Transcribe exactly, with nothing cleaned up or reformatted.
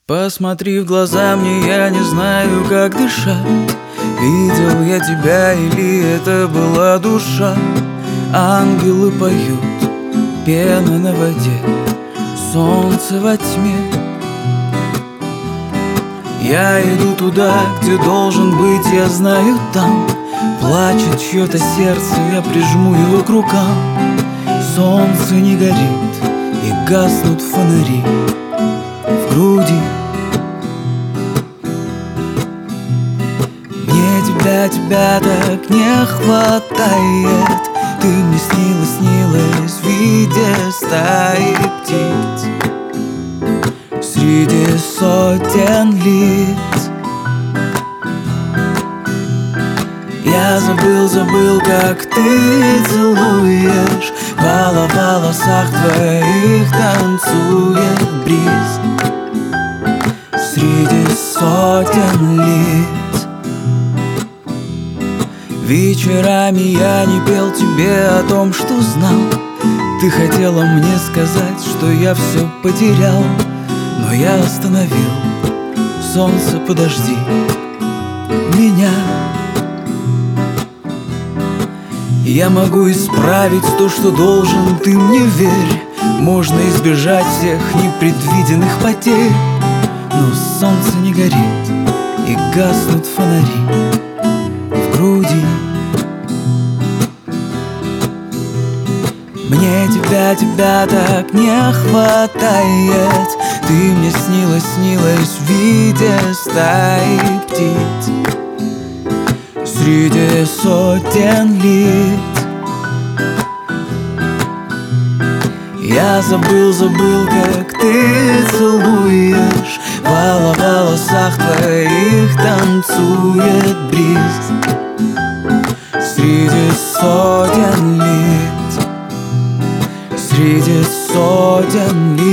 Посмотри в глаза мне, я не знаю, как дышать. Видел я тебя или это была душа? Ангелы поют, пена на воде, солнце во тьме. Я иду туда, где должен быть, я знаю, там плачет чье-то сердце, я прижму его к рукам. Солнце не горит, и гаснут фонари в груди. Мне тебя, тебя так не хватает. Ты мне снилась, снилась в виде стаи птиц среди сотен лиц. Я забыл, забыл, как ты целуешь, в волосах твоих танцует бриз среди сотен лиц. Вечерами я не пел тебе о том, что знал. Ты хотела мне сказать, что я все потерял, но я остановил. Солнце, подожди меня. Я могу исправить то, что должен, ты мне верь. Можно избежать всех непредвиденных потерь, но солнце не горит, и гаснут фонари в груди. Мне тебя, тебя так не хватает. Ты мне снилась, снилась в виде стаи птиц среди сотен лиц. Я забыл, забыл, как ты целуешь, в волосах твоих танцует бриз среди сотен лиц, среди сотен лиц.